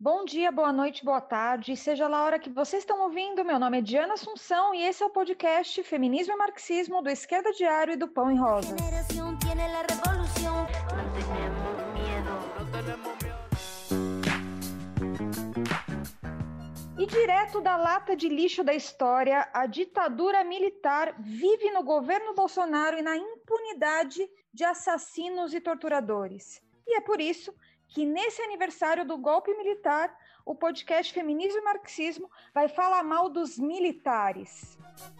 Bom dia, boa noite, boa tarde, seja lá a hora que vocês estão ouvindo. Meu nome é Diana Assunção e esse é o podcast Feminismo e Marxismo do Esquerda Diário e do Pão e Rosas. E direto da lata de lixo da história, a ditadura militar vive no governo Bolsonaro e na impunidade de assassinos e torturadores. E é por isso que nesse aniversário do golpe militar, o podcast Feminismo e Marxismo vai falar mal dos militares.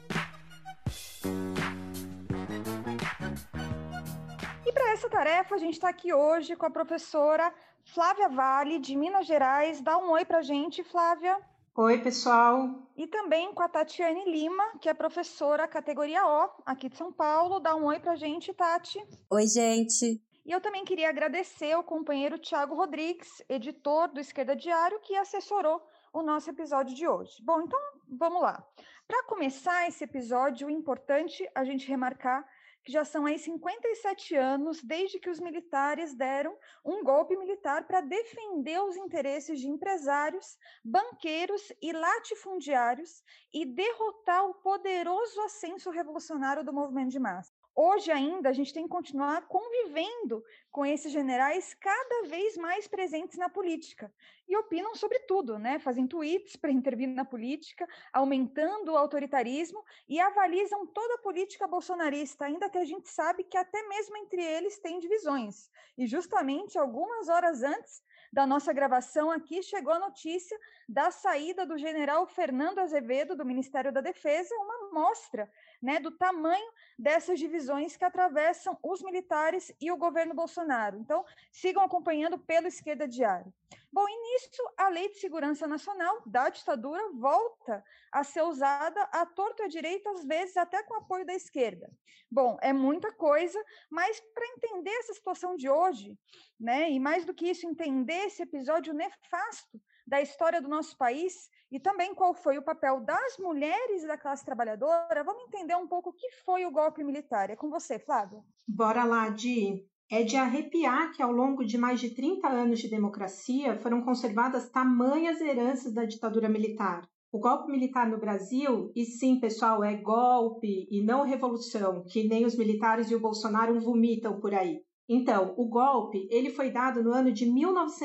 E para essa tarefa, a gente está aqui hoje com a professora Flávia Vale, de Minas Gerais. Dá um oi para a gente, Flávia. Oi, pessoal. E também com a Tatiane Lima, que é professora categoria O, aqui de São Paulo. Dá um oi para a gente, Tati. Oi, gente. E eu também queria agradecer ao companheiro Thiago Rodrigues, editor do Esquerda Diário, que assessorou o nosso episódio de hoje. Bom, então vamos lá. Para começar esse episódio, é importante a gente remarcar que já são aí 57 anos desde que os militares deram um golpe militar para defender os interesses de empresários, banqueiros e latifundiários e derrotar o poderoso ascenso revolucionário do movimento de massa. Hoje ainda a gente tem que continuar convivendo com esses generais cada vez mais presentes na política e opinam sobre tudo, né? Fazem tweets para intervir na política, aumentando o autoritarismo e avalizam toda a política bolsonarista, ainda que a gente sabe que até mesmo entre eles tem divisões. E justamente algumas horas antes da nossa gravação aqui chegou a notícia da saída do general Fernando Azevedo do Ministério da Defesa, uma amostra, né, do tamanho dessas divisões que atravessam os militares e o governo Bolsonaro. Então, sigam acompanhando pelo Esquerda Diário. Bom, e nisso, a Lei de Segurança Nacional da ditadura volta a ser usada à torto e à direita, às vezes até com apoio da esquerda. Bom, é muita coisa, mas para entender essa situação de hoje, né, e mais do que isso, entender esse episódio nefasto da história do nosso país e também qual foi o papel das mulheres e da classe trabalhadora, vamos entender um pouco o que foi o golpe militar. É com você, Flávia. Bora lá, Di. É de arrepiar que ao longo de mais de 30 anos de democracia foram conservadas tamanhas heranças da ditadura militar. O golpe militar no Brasil, e sim, pessoal, é golpe e não revolução, que nem os militares e o Bolsonaro vomitam por aí. Então, o golpe ele foi dado no ano de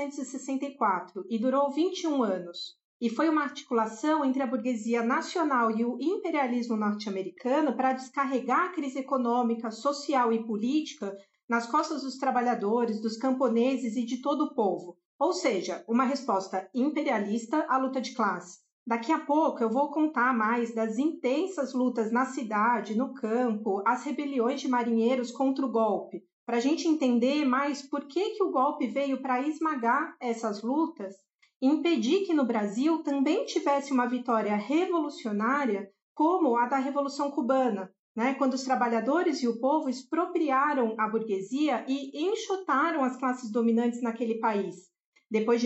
1964 e durou 21 anos. E foi uma articulação entre a burguesia nacional e o imperialismo norte-americano para descarregar a crise econômica, social e política nas costas dos trabalhadores, dos camponeses e de todo o povo. Ou seja, uma resposta imperialista à luta de classe. Daqui a pouco eu vou contar mais das intensas lutas na cidade, no campo, as rebeliões de marinheiros contra o golpe, para a gente entender mais por que o golpe veio para esmagar essas lutas e impedir que no Brasil também tivesse uma vitória revolucionária como a da Revolução Cubana, né, quando os trabalhadores e o povo expropriaram a burguesia e enxotaram as classes dominantes naquele país, depois de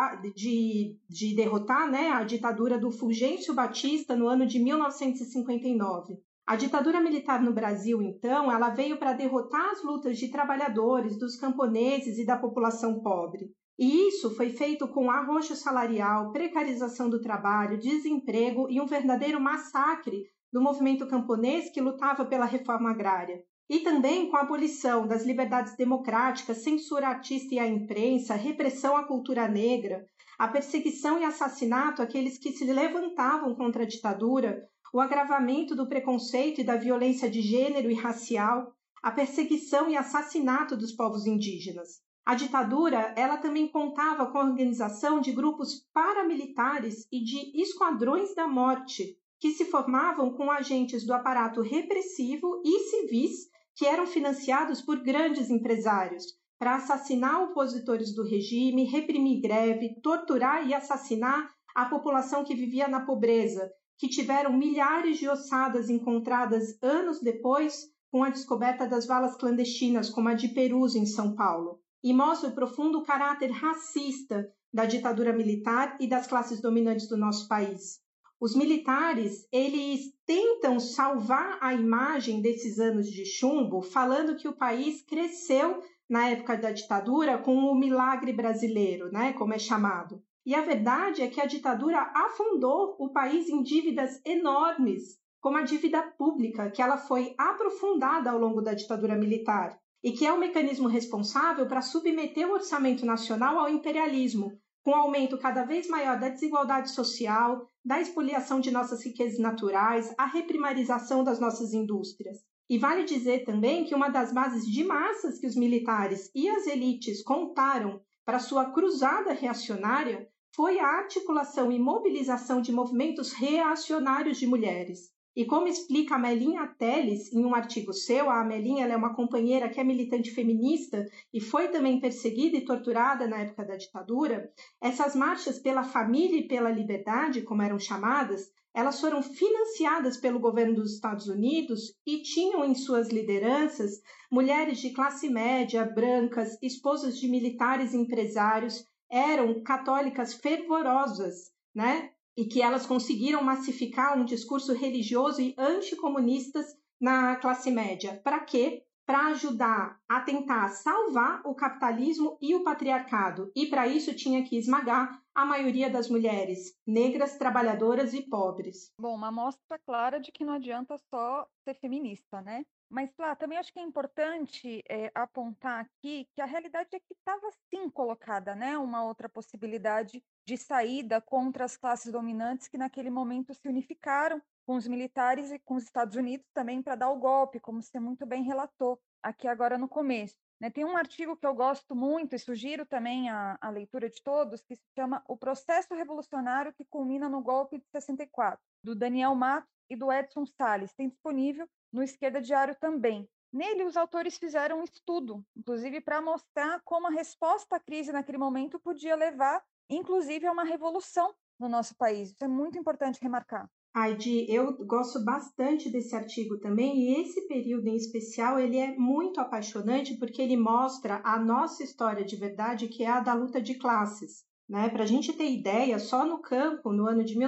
derrotar, né, a ditadura do Fulgêncio Batista no ano de 1959. A ditadura militar no Brasil, então, ela veio para derrotar as lutas de trabalhadores, dos camponeses e da população pobre. E isso foi feito com arroxo salarial, precarização do trabalho, desemprego e um verdadeiro massacre do movimento camponês que lutava pela reforma agrária. E também com a abolição das liberdades democráticas, censura artista e à imprensa, repressão à cultura negra, a perseguição e assassinato àqueles que se levantavam contra a ditadura, o agravamento do preconceito e da violência de gênero e racial, a perseguição e assassinato dos povos indígenas. A ditadura, ela também contava com a organização de grupos paramilitares e de esquadrões da morte, que se formavam com agentes do aparato repressivo e civis que eram financiados por grandes empresários para assassinar opositores do regime, reprimir greve, torturar e assassinar a população que vivia na pobreza, que tiveram milhares de ossadas encontradas anos depois com a descoberta das valas clandestinas, como a de Perus, em São Paulo. E mostra o profundo caráter racista da ditadura militar e das classes dominantes do nosso país. Os militares, eles tentam salvar a imagem desses anos de chumbo, falando que o país cresceu na época da ditadura com o milagre brasileiro, né, como é chamado. E a verdade é que a ditadura afundou o país em dívidas enormes, como a dívida pública, que ela foi aprofundada ao longo da ditadura militar e que é o mecanismo responsável para submeter o orçamento nacional ao imperialismo, com um aumento cada vez maior da desigualdade social, da expoliação de nossas riquezas naturais, a reprimarização das nossas indústrias. E vale dizer também que uma das bases de massas que os militares e as elites contaram para sua cruzada reacionária foi a articulação e mobilização de movimentos reacionários de mulheres. E como explica a Melinha Teles em um artigo seu, a Melinha ela é uma companheira que é militante feminista e foi também perseguida e torturada na época da ditadura, essas marchas pela família e pela liberdade, como eram chamadas, elas foram financiadas pelo governo dos Estados Unidos e tinham em suas lideranças mulheres de classe média, brancas, esposas de militares e empresários, eram católicas fervorosas, né? E que elas conseguiram massificar um discurso religioso e anticomunistas na classe média. Para quê? Para ajudar a tentar salvar o capitalismo e o patriarcado. E para isso tinha que esmagar a maioria das mulheres negras, trabalhadoras e pobres. Bom, uma amostra clara de que não adianta só ser feminista, né? Mas, lá, também acho que é importante apontar aqui que a realidade é que estava sim colocada, né, uma outra possibilidade de saída contra as classes dominantes que naquele momento se unificaram com os militares e com os Estados Unidos também para dar o golpe, como você muito bem relatou aqui agora no começo. Né? Tem um artigo que eu gosto muito e sugiro também a leitura de todos, que se chama O Processo Revolucionário que Culmina no Golpe de 64, do Daniel Matos e do Edson Salles. Tem disponível no Esquerda Diário também. Nele, os autores fizeram um estudo, inclusive para mostrar como a resposta à crise naquele momento podia levar, inclusive, a uma revolução no nosso país. Isso é muito importante remarcar. Heidi, eu gosto bastante desse artigo também, e esse período em especial, ele é muito apaixonante porque ele mostra a nossa história de verdade, que é a da luta de classes. Né? Para a gente ter ideia, só no campo, no ano de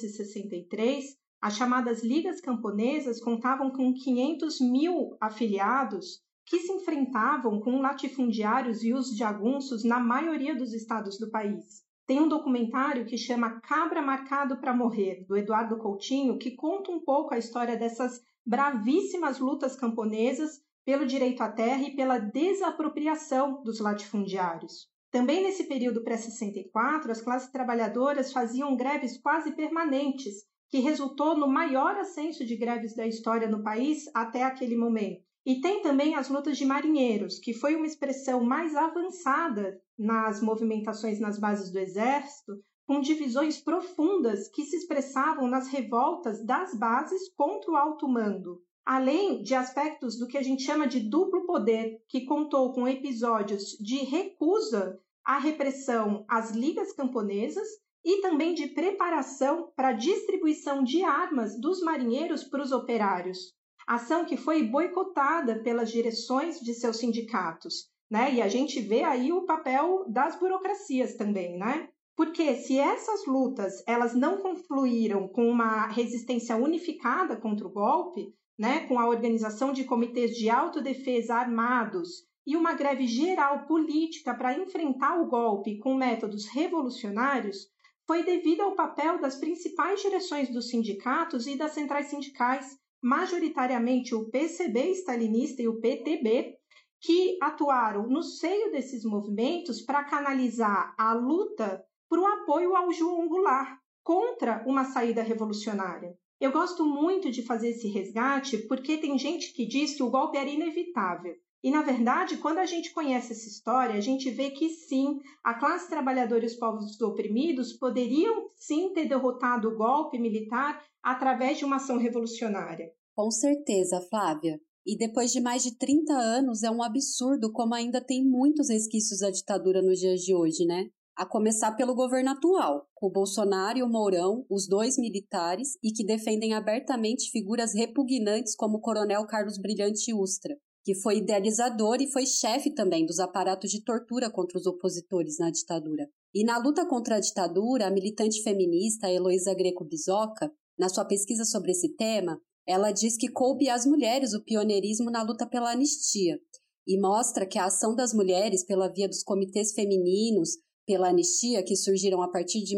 1963, as chamadas ligas camponesas contavam com 500 mil afiliados que se enfrentavam com latifundiários e os jagunços na maioria dos estados do país. Tem um documentário que chama Cabra Marcado para Morrer, do Eduardo Coutinho, que conta um pouco a história dessas bravíssimas lutas camponesas pelo direito à terra e pela desapropriação dos latifundiários. Também nesse período pré-64, as classes trabalhadoras faziam greves quase permanentes, que resultou no maior ascenso de greves da história no país até aquele momento. E tem também as lutas de marinheiros, que foi uma expressão mais avançada nas movimentações nas bases do Exército, com divisões profundas que se expressavam nas revoltas das bases contra o alto mando, além de aspectos do que a gente chama de duplo poder, que contou com episódios de recusa à repressão às ligas camponesas e também de preparação para a distribuição de armas dos marinheiros para os operários. Ação que foi boicotada pelas direções de seus sindicatos, né? E a gente vê aí o papel das burocracias também, né? Porque se essas lutas elas não confluíram com uma resistência unificada contra o golpe, né? Com a organização de comitês de autodefesa armados e uma greve geral política para enfrentar o golpe com métodos revolucionários, foi devido ao papel das principais direções dos sindicatos e das centrais sindicais, majoritariamente o PCB stalinista e o PTB, que atuaram no seio desses movimentos para canalizar a luta para o apoio ao João Goulart contra uma saída revolucionária. Eu gosto muito de fazer esse resgate porque tem gente que diz que o golpe era inevitável. E, na verdade, quando a gente conhece essa história, a gente vê que sim, a classe trabalhadora e os povos oprimidos poderiam sim ter derrotado o golpe militar através de uma ação revolucionária. Com certeza, Flávia. E depois de mais de 30 anos, é um absurdo como ainda tem muitos resquícios da ditadura nos dias de hoje, né? A começar pelo governo atual, com o Bolsonaro e o Mourão, os dois militares, e que defendem abertamente figuras repugnantes como o coronel Carlos Brilhante Ustra, que foi idealizador e foi chefe também dos aparatos de tortura contra os opositores na ditadura. E na luta contra a ditadura, a militante feminista Heloísa Greco Bisoca, na sua pesquisa sobre esse tema, ela diz que coube às mulheres o pioneirismo na luta pela anistia e mostra que a ação das mulheres pela via dos comitês femininos, pela anistia, que surgiram a partir de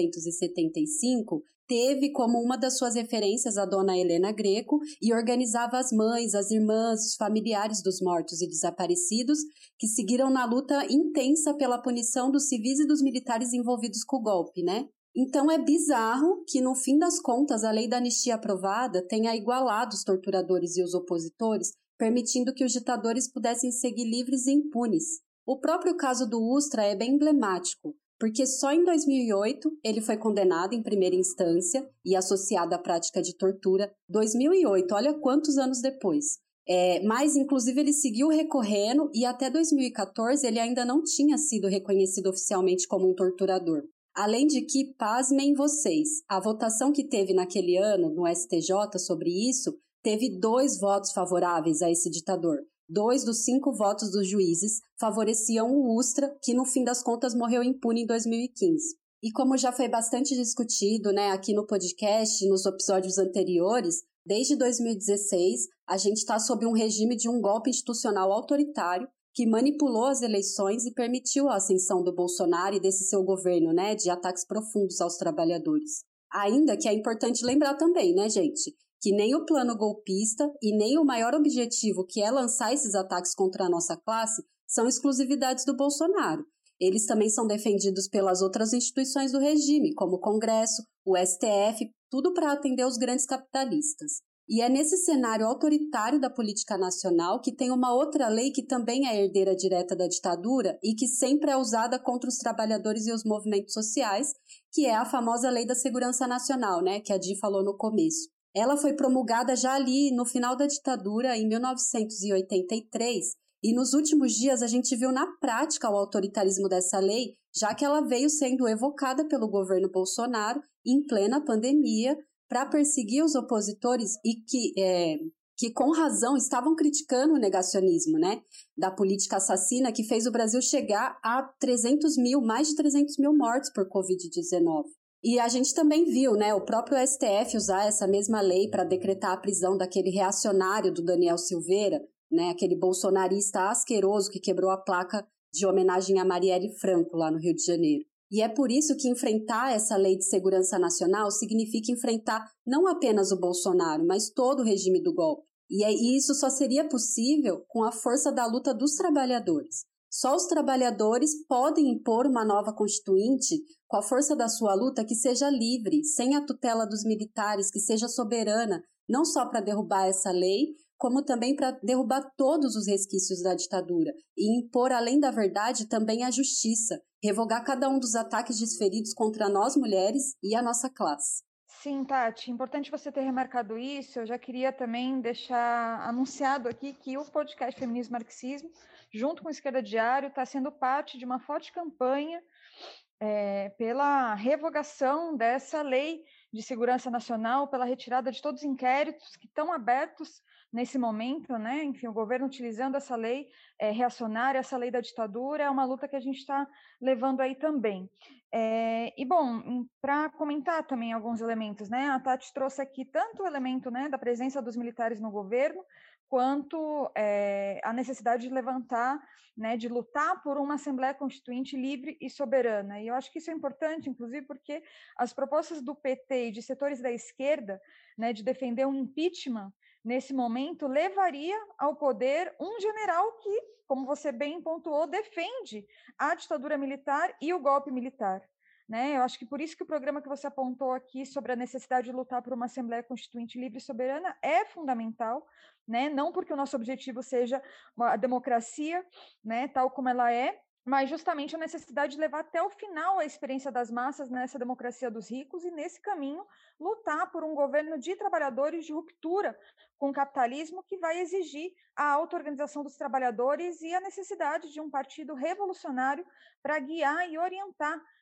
1975, teve como uma das suas referências a dona Helena Greco e organizava as mães, as irmãs, os familiares dos mortos e desaparecidos que seguiram na luta intensa pela punição dos civis e dos militares envolvidos com o golpe, né? Então é bizarro que, no fim das contas, a lei da anistia aprovada tenha igualado os torturadores e os opositores, permitindo que os ditadores pudessem seguir livres e impunes. O próprio caso do Ustra é bem emblemático, porque só em 2008 ele foi condenado em primeira instância e associado à prática de tortura. 2008, olha quantos anos depois. Mas, inclusive, ele seguiu recorrendo e até 2014 ele ainda não tinha sido reconhecido oficialmente como um torturador. Além de que, pasmem vocês, a votação que teve naquele ano no STJ sobre isso teve 2 votos favoráveis a esse ditador. 2 dos 5 votos dos juízes favoreciam o Ustra, que no fim das contas morreu impune em 2015. E como já foi bastante discutido, né, aqui no podcast, nos episódios anteriores, desde 2016 a gente está sob um regime de um golpe institucional autoritário que manipulou as eleições e permitiu a ascensão do Bolsonaro e desse seu governo, né, de ataques profundos aos trabalhadores. Ainda que é importante lembrar também, né, gente, que nem o plano golpista e nem o maior objetivo, que é lançar esses ataques contra a nossa classe, são exclusividades do Bolsonaro. Eles também são defendidos pelas outras instituições do regime, como o Congresso, o STF, tudo para atender os grandes capitalistas. E é nesse cenário autoritário da política nacional que tem uma outra lei que também é herdeira direta da ditadura e que sempre é usada contra os trabalhadores e os movimentos sociais, que é a famosa Lei da Segurança Nacional, né, que a Di falou no começo. Ela foi promulgada já ali no final da ditadura, em 1983, e nos últimos dias a gente viu na prática o autoritarismo dessa lei, já que ela veio sendo evocada pelo governo Bolsonaro em plena pandemia para perseguir os opositores e que com razão estavam criticando o negacionismo, né, da política assassina que fez o Brasil chegar a mais de 300 mil mortos por Covid-19. E a gente também viu, né, o próprio STF usar essa mesma lei para decretar a prisão daquele reacionário do Daniel Silveira, né, aquele bolsonarista asqueroso que quebrou a placa de homenagem a Marielle Franco lá no Rio de Janeiro. E é por isso que enfrentar essa lei de segurança nacional significa enfrentar não apenas o Bolsonaro, mas todo o regime do golpe. E isso só seria possível com a força da luta dos trabalhadores. Só os trabalhadores podem impor uma nova constituinte com a força da sua luta que seja livre, sem a tutela dos militares, que seja soberana, não só para derrubar essa lei, como também para derrubar todos os resquícios da ditadura e impor, além da verdade, também a justiça, revogar cada um dos ataques desferidos contra nós mulheres e a nossa classe. Sim, Tati, importante você ter remarcado isso. Eu já queria também deixar anunciado aqui que o podcast Feminismo e Marxismo, junto com o Esquerda Diário, está sendo parte de uma forte campanha pela revogação dessa lei de segurança nacional, pela retirada de todos os inquéritos que estão abertos nesse momento, né? Enfim, o governo utilizando essa lei reacionária, essa lei da ditadura, é uma luta que a gente está levando aí também. E, bom, para comentar também alguns elementos, né? A Tati trouxe aqui tanto o elemento, né, da presença dos militares no governo, quanto a necessidade de levantar, né, de lutar por uma Assembleia Constituinte livre e soberana. E eu acho que isso é importante, inclusive, porque as propostas do PT e de setores da esquerda, né, de defender um impeachment, nesse momento, levaria ao poder um general que, como você bem pontuou, defende a ditadura militar e o golpe militar. Né? Eu acho que por isso que o programa que você apontou aqui sobre a necessidade de lutar por uma Assembleia Constituinte livre e soberana é fundamental, né? Não porque o nosso objetivo seja a democracia, né, tal como ela é, mas justamente a necessidade de levar até o final a experiência das massas nessa democracia dos ricos e, nesse caminho, lutar por um governo de trabalhadores de ruptura com o capitalismo que vai exigir a auto-organização dos trabalhadores e a necessidade de um partido revolucionário para guiar e orientar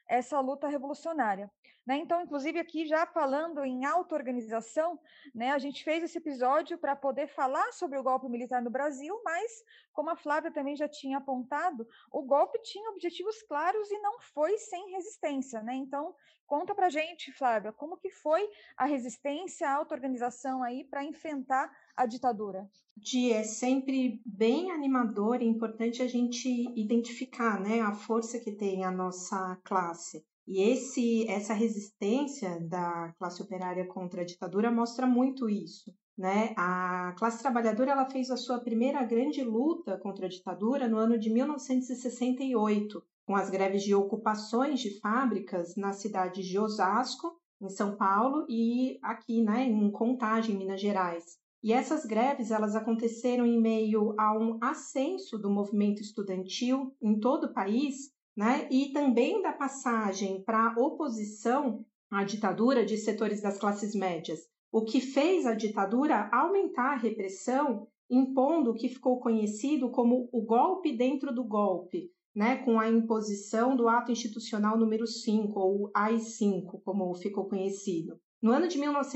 essa luta revolucionária. Né? Então, inclusive, aqui já falando em auto-organização, né, a gente fez esse episódio para poder falar sobre o golpe militar no Brasil, mas, como a Flávia também já tinha apontado, o golpe tinha objetivos claros e não foi sem resistência. Né? Então, conta para a gente, Flávia, como que foi a resistência, a auto-organização aí para enfrentar a ditadura? É sempre bem animador e importante a gente identificar, né, a força que tem a nossa classe. E essa resistência da classe operária contra a ditadura mostra muito isso, né? A classe trabalhadora ela fez a sua primeira grande luta contra a ditadura no ano de 1968, com as greves de ocupações de fábricas na cidade de Osasco, em São Paulo, e aqui, né, em Contagem, Minas Gerais. E essas greves elas aconteceram em meio a um ascenso do movimento estudantil em todo o país, né? E também da passagem para a oposição à ditadura de setores das classes médias, o que fez a ditadura aumentar a repressão, impondo o que ficou conhecido como o golpe dentro do golpe, né? Com a imposição do Ato Institucional número 5, ou AI-5, como ficou conhecido. No ano de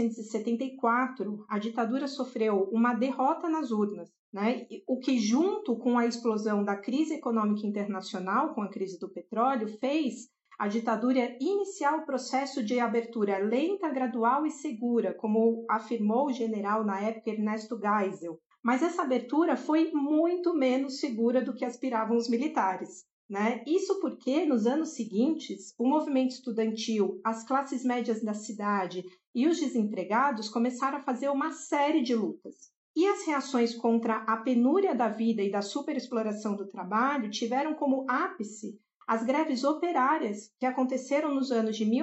1974, a ditadura sofreu uma derrota nas urnas, né? O que, junto com a explosão da crise econômica internacional, com a crise do petróleo, fez a ditadura iniciar o processo de abertura lenta, gradual e segura, como afirmou o general na época Ernesto Geisel. Mas essa abertura foi muito menos segura do que aspiravam os militares. Né? Isso porque, nos anos seguintes, o movimento estudantil, as classes médias da cidade e os desempregados começaram a fazer uma série de lutas. E as reações contra a penúria da vida e da superexploração do trabalho tiveram como ápice as greves operárias que aconteceram nos anos de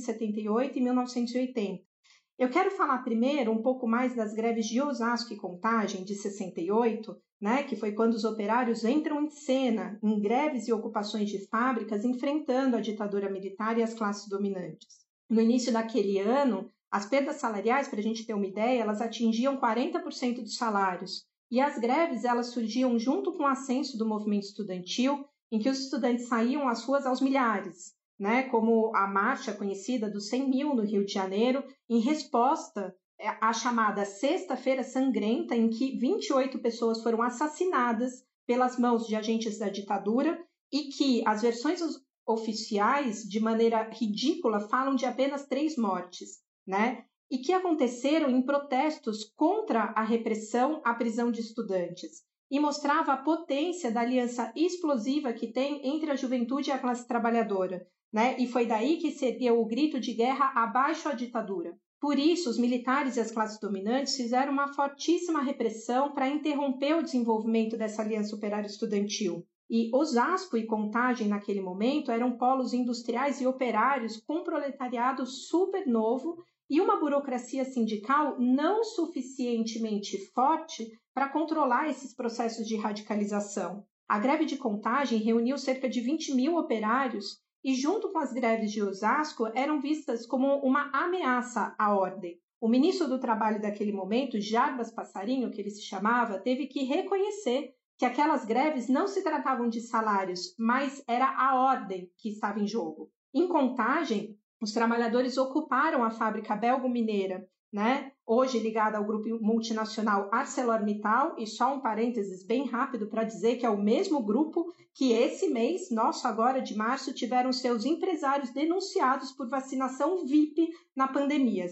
1978 e 1980. Eu quero falar primeiro um pouco mais das greves de Osasco e Contagem, de 68, né, que foi quando os operários entram em cena em greves e ocupações de fábricas, enfrentando a ditadura militar e as classes dominantes. No início daquele ano, as perdas salariais, para a gente ter uma ideia, elas atingiam 40% dos salários. E as greves elas surgiam junto com o ascenso do movimento estudantil, em que os estudantes saíam às ruas aos milhares, né, como a marcha conhecida dos 100 mil no Rio de Janeiro, em resposta à chamada Sexta-feira Sangrenta, em que 28 pessoas foram assassinadas pelas mãos de agentes da ditadura e que as versões oficiais, de maneira ridícula, falam de apenas 3 mortes, né? E que aconteceram em protestos contra a repressão à prisão de estudantes. E mostrava a potência da aliança explosiva que tem entre a juventude e a classe trabalhadora, né? E foi daí que se ergueu o grito de guerra abaixo à ditadura. Por isso, os militares e as classes dominantes fizeram uma fortíssima repressão para interromper o desenvolvimento dessa aliança operária estudantil. E Osasco e Contagem, naquele momento, eram polos industriais e operários com um proletariado super novo e uma burocracia sindical não suficientemente forte para controlar esses processos de radicalização. A greve de Contagem reuniu cerca de 20 mil operários e, junto com as greves de Osasco, eram vistas como uma ameaça à ordem. O ministro do Trabalho daquele momento, Jarbas Passarinho, que ele se chamava, teve que reconhecer que aquelas greves não se tratavam de salários, mas era a ordem que estava em jogo. Em Contagem, os trabalhadores ocuparam a fábrica belgo-mineira, né? Hoje ligada ao grupo multinacional ArcelorMittal, e só um parênteses bem rápido para dizer que é o mesmo grupo que esse mês, nosso agora de março, tiveram seus empresários denunciados por vacinação VIP na pandemia,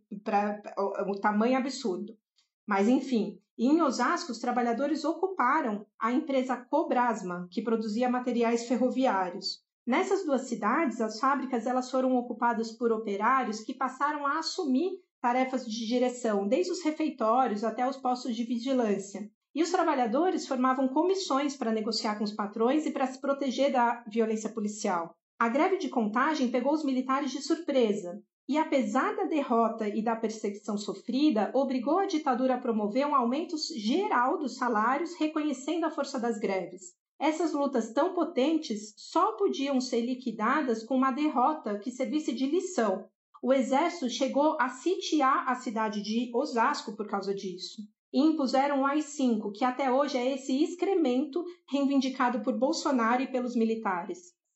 o tamanho absurdo. Mas, enfim, em Osasco, os trabalhadores ocuparam a empresa Cobrasma, que produzia materiais ferroviários. Nessas 2 cidades, as fábricas elas foram ocupadas por operários que passaram a assumir tarefas de direção, desde os refeitórios até os postos de vigilância. E os trabalhadores formavam comissões para negociar com os patrões e para se proteger da violência policial. A greve de Contagem pegou os militares de surpresa e, apesar da derrota e da perseguição sofrida, obrigou a ditadura a promover um aumento geral dos salários, reconhecendo a força das greves. Essas lutas tão potentes só podiam ser liquidadas com uma derrota que servisse de lição. O exército chegou a sitiar a cidade de Osasco por causa disso. E impuseram o AI-5, que até hoje é esse excremento reivindicado por Bolsonaro e pelos militares.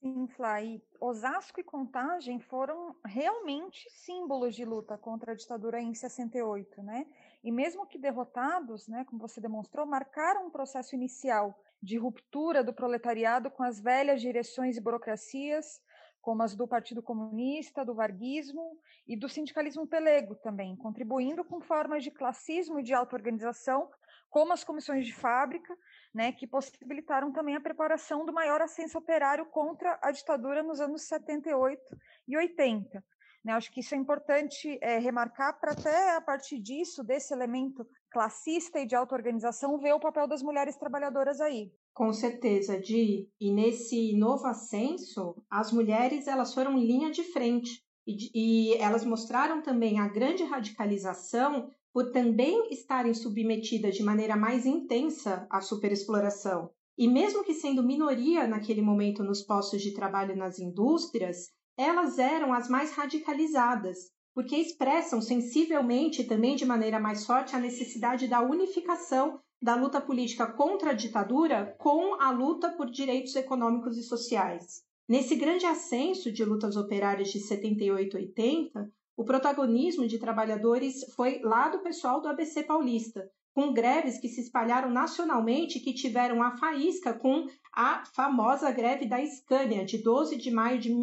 Sim, Flá, e Osasco e Contagem foram realmente símbolos de luta contra a ditadura em 68, né? E mesmo que derrotados, né, como você demonstrou, marcaram um processo inicial de ruptura do proletariado com as velhas direções e burocracias, como as do Partido Comunista, do varguismo e do sindicalismo pelego também, contribuindo com formas de classismo e de auto-organização, como as comissões de fábrica, né, que possibilitaram também a preparação do maior ascenso operário contra a ditadura nos anos 78 e 80. Né, acho que isso é importante remarcar para até a partir disso, desse elemento classista e de auto-organização, ver o papel das mulheres trabalhadoras aí. Com certeza, Di. E nesse novo ascenso, as mulheres elas foram linha de frente e elas mostraram também a grande radicalização por também estarem submetidas de maneira mais intensa à superexploração. E mesmo que sendo minoria naquele momento nos postos de trabalho nas indústrias, elas eram as mais radicalizadas, porque expressam sensivelmente também de maneira mais forte a necessidade da unificação da luta política contra a ditadura com a luta por direitos econômicos e sociais. Nesse grande ascenso de lutas operárias de 78 e 80, o protagonismo de trabalhadores foi lá do pessoal do ABC Paulista, com greves que se espalharam nacionalmente e que tiveram a faísca com a famosa greve da Scania, de 12 de maio de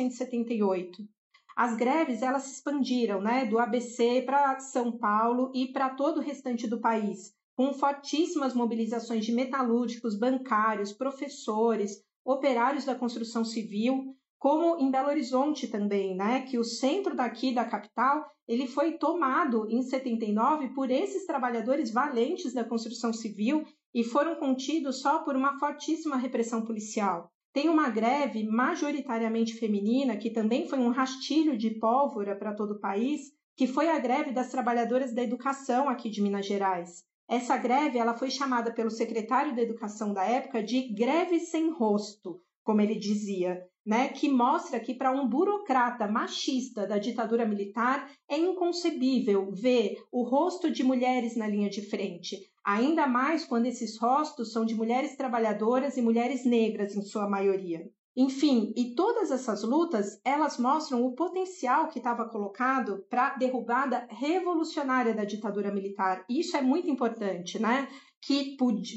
1978. As greves elas se expandiram, né, do ABC para São Paulo e para todo o restante do país, com fortíssimas mobilizações de metalúrgicos, bancários, professores, operários da construção civil, como em Belo Horizonte também, né, que o centro daqui da capital ele foi tomado em 79 por esses trabalhadores valentes da construção civil e foram contidos só por uma fortíssima repressão policial. Tem uma greve majoritariamente feminina, que também foi um rastilho de pólvora para todo o país, que foi a greve das trabalhadoras da educação aqui de Minas Gerais. Essa greve ela foi chamada pelo secretário da Educação da época de greve sem rosto, como ele dizia, né? Que mostra que para um burocrata machista da ditadura militar é inconcebível ver o rosto de mulheres na linha de frente, ainda mais quando esses rostos são de mulheres trabalhadoras e mulheres negras em sua maioria. Enfim, e todas essas lutas, elas mostram o potencial que estava colocado para a derrubada revolucionária da ditadura militar. Isso é muito importante, né? Que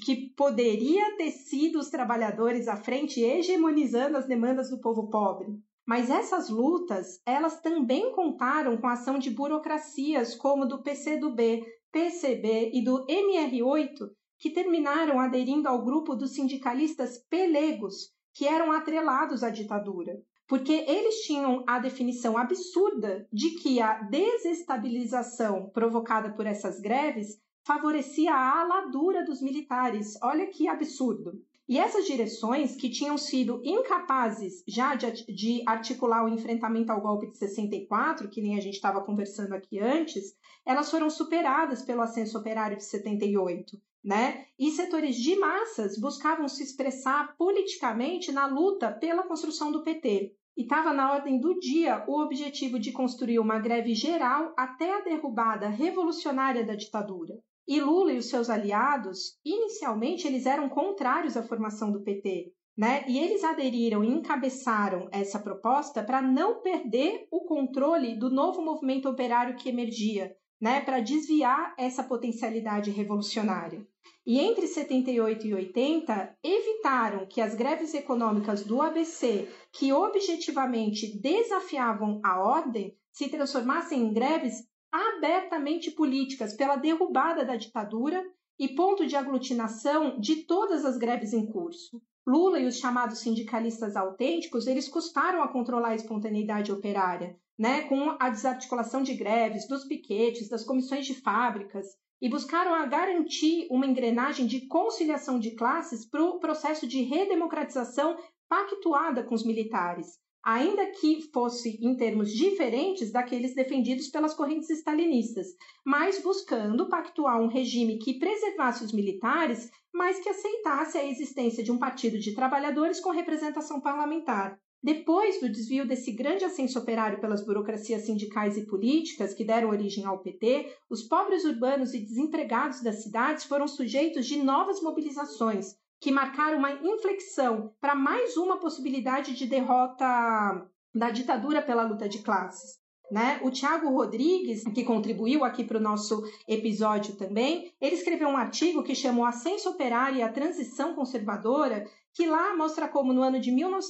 poderia ter sido os trabalhadores à frente, hegemonizando as demandas do povo pobre. Mas essas lutas, elas também contaram com a ação de burocracias como do PCdoB, PCB e do MR8, que terminaram aderindo ao grupo dos sindicalistas pelegos, que eram atrelados à ditadura, porque eles tinham a definição absurda de que a desestabilização provocada por essas greves favorecia a aladura dos militares. Olha que absurdo. E essas direções, que tinham sido incapazes já de articular o enfrentamento ao golpe de 64, que nem a gente estava conversando aqui antes, elas foram superadas pelo ascenso operário de 78. Né? E setores de massas buscavam se expressar politicamente na luta pela construção do PT. E estava na ordem do dia o objetivo de construir uma greve geral até a derrubada revolucionária da ditadura. E Lula e os seus aliados, inicialmente, eles eram contrários à formação do PT, né? E eles aderiram e encabeçaram essa proposta para não perder o controle do novo movimento operário que emergia, né? Para desviar essa potencialidade revolucionária. E entre 78 e 80, evitaram que as greves econômicas do ABC, que objetivamente desafiavam a ordem, se transformassem em greves abertamente políticas pela derrubada da ditadura e ponto de aglutinação de todas as greves em curso. Lula e os chamados sindicalistas autênticos, eles custaram a controlar a espontaneidade operária, né, com a desarticulação de greves, dos piquetes, das comissões de fábricas, e buscaram a garantir uma engrenagem de conciliação de classes para o processo de redemocratização pactuada com os militares, ainda que fosse em termos diferentes daqueles defendidos pelas correntes stalinistas, mas buscando pactuar um regime que preservasse os militares, mas que aceitasse a existência de um partido de trabalhadores com representação parlamentar. Depois do desvio desse grande ascenso operário pelas burocracias sindicais e políticas que deram origem ao PT, os pobres urbanos e desempregados das cidades foram sujeitos de novas mobilizações, que marcaram uma inflexão para mais uma possibilidade de derrota da ditadura pela luta de classes. Né? O Tiago Rodrigues, que contribuiu aqui para o nosso episódio também, ele escreveu um artigo que chamou Ascenso Operário e a Transição Conservadora, que lá mostra como no ano de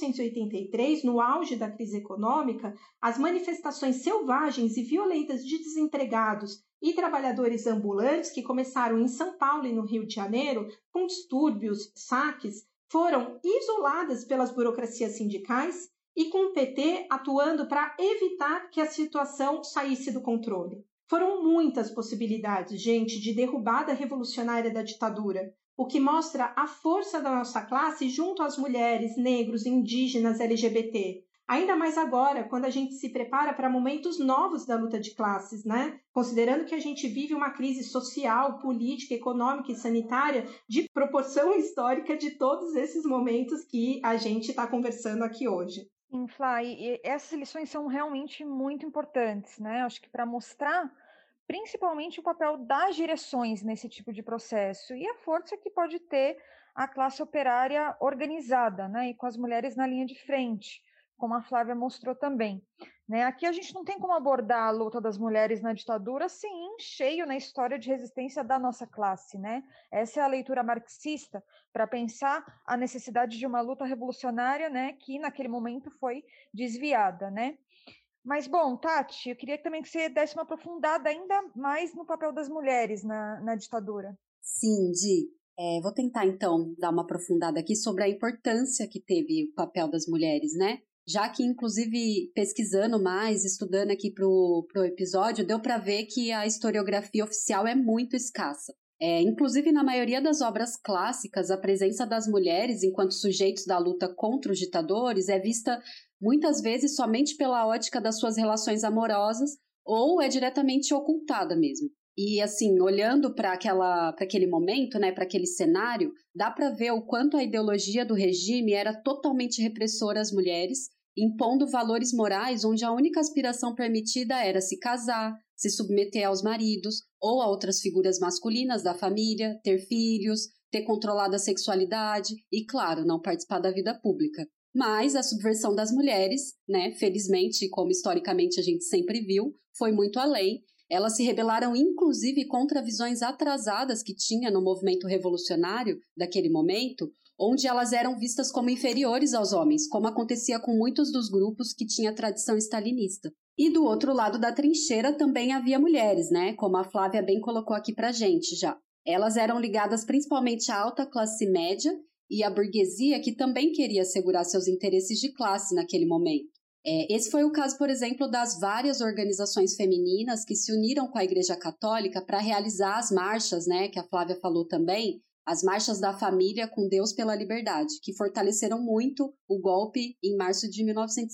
1983, no auge da crise econômica, as manifestações selvagens e violentas de desempregados e trabalhadores ambulantes que começaram em São Paulo e no Rio de Janeiro, com distúrbios, saques, foram isoladas pelas burocracias sindicais e com o PT atuando para evitar que a situação saísse do controle. Foram muitas possibilidades, gente, de derrubada revolucionária da ditadura, o que mostra a força da nossa classe junto às mulheres, negros, indígenas, LGBT. Ainda mais agora, quando a gente se prepara para momentos novos da luta de classes, né? Considerando que a gente vive uma crise social, política, econômica e sanitária de proporção histórica de todos esses momentos que a gente está conversando aqui hoje. Sim, Flá, e essas lições são realmente muito importantes, né? Acho que para mostrar principalmente o papel das direções nesse tipo de processo e a força que pode ter a classe operária organizada, né? E com as mulheres na linha de frente, como a Flávia mostrou também. Né? Aqui a gente não tem como abordar a luta das mulheres na ditadura sem ir cheio na história de resistência da nossa classe. Né? Essa é a leitura marxista para pensar a necessidade de uma luta revolucionária, né, que naquele momento foi desviada. Né? Mas, bom, Tati, eu queria também que você desse uma aprofundada ainda mais no papel das mulheres na ditadura. Sim, Di. Vou tentar, então, dar uma aprofundada aqui sobre a importância que teve o papel das mulheres, né? Já que, inclusive, pesquisando mais, estudando aqui pro episódio, deu para ver que a historiografia oficial é muito escassa. Inclusive, na maioria das obras clássicas, a presença das mulheres enquanto sujeitos da luta contra os ditadores é vista muitas vezes somente pela ótica das suas relações amorosas ou é diretamente ocultada mesmo. E assim, olhando para aquele momento, né, para aquele cenário, dá para ver o quanto a ideologia do regime era totalmente repressora às mulheres, impondo valores morais onde a única aspiração permitida era se casar, se submeter aos maridos ou a outras figuras masculinas da família, ter filhos, ter controlado a sexualidade e, claro, não participar da vida pública. Mas a subversão das mulheres, né, felizmente, como historicamente a gente sempre viu, foi muito além. Elas se rebelaram, inclusive, contra visões atrasadas que tinha no movimento revolucionário daquele momento, onde elas eram vistas como inferiores aos homens, como acontecia com muitos dos grupos que tinham tradição stalinista. E do outro lado da trincheira também havia mulheres, né, como a Flávia bem colocou aqui pra gente já. Elas eram ligadas principalmente à alta classe média e à burguesia, que também queria assegurar seus interesses de classe naquele momento. Esse foi o caso, por exemplo, das várias organizações femininas que se uniram com a Igreja Católica para realizar as marchas, né, que a Flávia falou também, as marchas da família com Deus pela liberdade, que fortaleceram muito o golpe em março de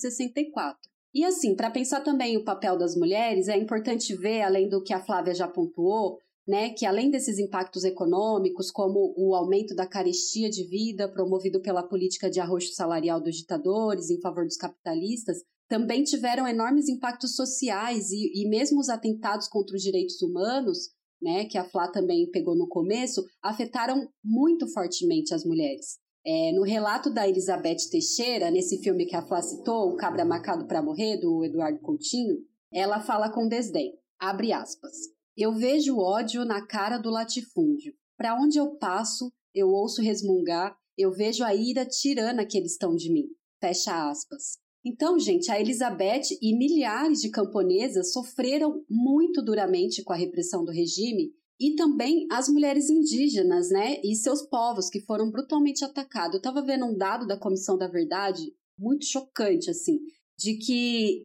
1964. E assim, para pensar também o papel das mulheres, é importante ver, além do que a Flávia já pontuou, né, que além desses impactos econômicos, como o aumento da carestia de vida promovido pela política de arroxo salarial dos ditadores em favor dos capitalistas, também tiveram enormes impactos sociais e mesmo os atentados contra os direitos humanos, né, que a Flá também pegou no começo, afetaram muito fortemente as mulheres. No relato da Elizabeth Teixeira, nesse filme que a Flá citou, O Cabra Marcado para Morrer, do Eduardo Coutinho, ela fala com desdém, abre aspas, eu vejo ódio na cara do latifúndio. Para onde eu passo, eu ouço resmungar, eu vejo a ira tirana que eles estão de mim. Fecha aspas. Então, gente, a Elizabeth e milhares de camponesas sofreram muito duramente com a repressão do regime e também as mulheres indígenas, né, e seus povos que foram brutalmente atacados. Eu estava vendo um dado da Comissão da Verdade muito chocante, assim, de que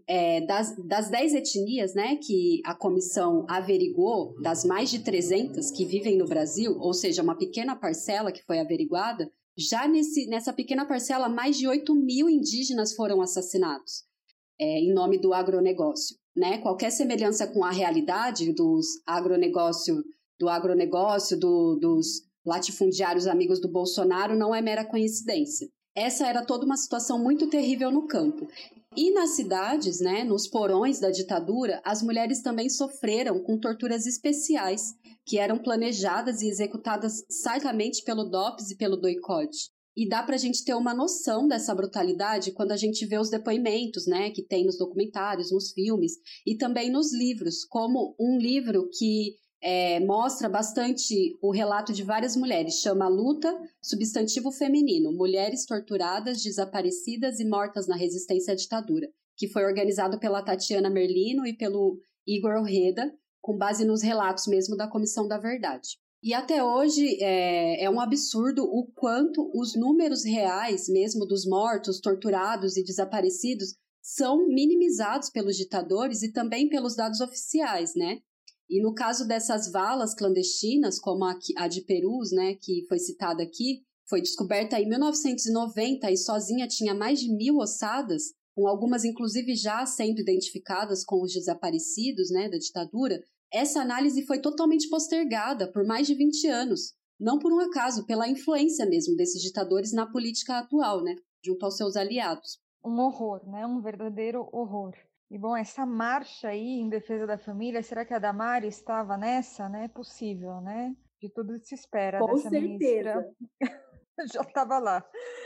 das 10 etnias, né, que a comissão averigou, das mais de 300 que vivem no Brasil, ou seja, uma pequena parcela que foi averiguada, já nessa pequena parcela, mais de 8.000 indígenas foram assassinados em nome do agronegócio. Né? Qualquer semelhança com a realidade dos dos latifundiários amigos do Bolsonaro não é mera coincidência. Essa era toda uma situação muito terrível no campo. E nas cidades, né, nos porões da ditadura, as mulheres também sofreram com torturas especiais, que eram planejadas e executadas certamente pelo DOPS e pelo DOI-CODE. E dá para a gente ter uma noção dessa brutalidade quando a gente vê os depoimentos, né, que tem nos documentários, nos filmes e também nos livros, como um livro que mostra bastante o relato de várias mulheres, chama Luta, substantivo feminino, Mulheres Torturadas, Desaparecidas e Mortas na Resistência à Ditadura, que foi organizado pela Tatiana Merlino e pelo Igor Ojeda, com base nos relatos mesmo da Comissão da Verdade. E até hoje é um absurdo o quanto os números reais mesmo dos mortos, torturados e desaparecidos são minimizados pelos ditadores e também pelos dados oficiais, né? E no caso dessas valas clandestinas, como a de Perus, né, que foi citada aqui, foi descoberta em 1990 e sozinha tinha mais de 1.000 ossadas, com algumas inclusive já sendo identificadas com os desaparecidos, né, da ditadura. Essa análise foi totalmente postergada por mais de 20 anos, não por um acaso, pela influência mesmo desses ditadores na política atual, né, junto aos seus aliados. Um horror, né, um verdadeiro horror. E, bom, essa marcha aí em defesa da família, será que a Damares estava nessa? Né? É possível, né? De tudo se espera dessa ministra. Já estava lá.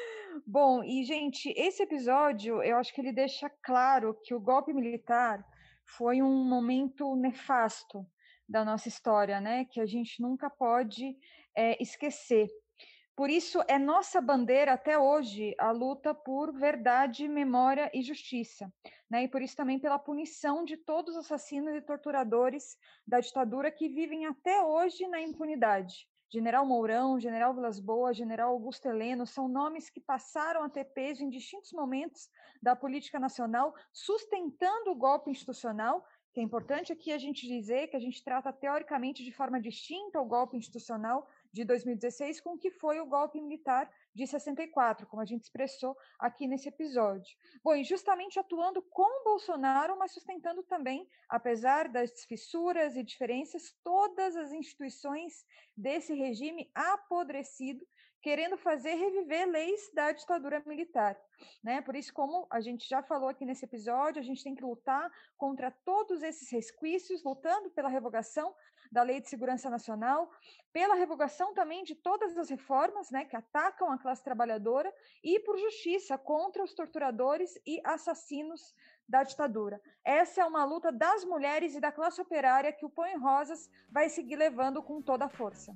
Bom, e, gente, esse episódio, eu acho que ele deixa claro que o golpe militar foi um momento nefasto da nossa história, né? Que a gente nunca pode esquecer. Por isso, é nossa bandeira até hoje a luta por verdade, memória e justiça, né? E por isso também pela punição de todos os assassinos e torturadores da ditadura que vivem até hoje na impunidade. General Mourão, General Vilas Boas, General Augusto Heleno são nomes que passaram a ter peso em distintos momentos da política nacional, sustentando o golpe institucional, que é importante aqui a gente dizer que a gente trata teoricamente de forma distinta o golpe institucional de 2016 com o que foi o golpe militar de 64, como a gente expressou aqui nesse episódio. Bom, e justamente atuando com Bolsonaro, mas sustentando também, apesar das fissuras e diferenças, todas as instituições desse regime apodrecido, querendo fazer reviver leis da ditadura militar, né? Por isso, como a gente já falou aqui nesse episódio, a gente tem que lutar contra todos esses resquícios, lutando pela revogação da Lei de Segurança Nacional, pela revogação também de todas as reformas, né, que atacam a classe trabalhadora e por justiça contra os torturadores e assassinos da ditadura. Essa é uma luta das mulheres e da classe operária que o Põe em Rosas vai seguir levando com toda a força.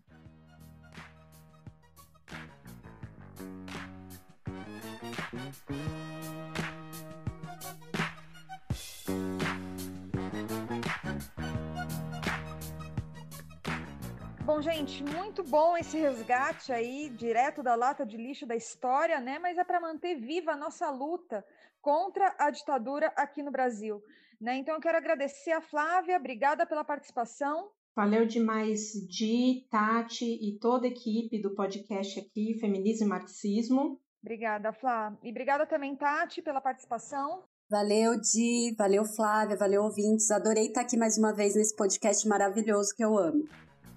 Bom, gente, muito bom esse resgate aí, direto da lata de lixo da história, né? Mas é para manter viva a nossa luta contra a ditadura aqui no Brasil, né? Então, eu quero agradecer a Flávia, obrigada pela participação. Valeu demais, Di, Tati e toda a equipe do podcast aqui, Feminismo e Marxismo. Obrigada, Flá. E obrigada também, Tati, pela participação. Valeu, Di, valeu, Flávia, valeu, ouvintes. Adorei estar aqui mais uma vez nesse podcast maravilhoso que eu amo.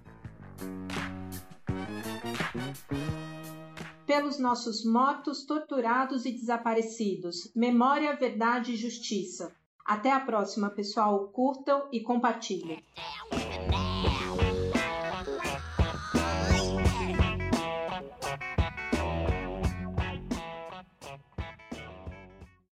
Pelos nossos mortos, torturados e desaparecidos. Memória, verdade e justiça. Até a próxima, pessoal. Curtam e compartilhem.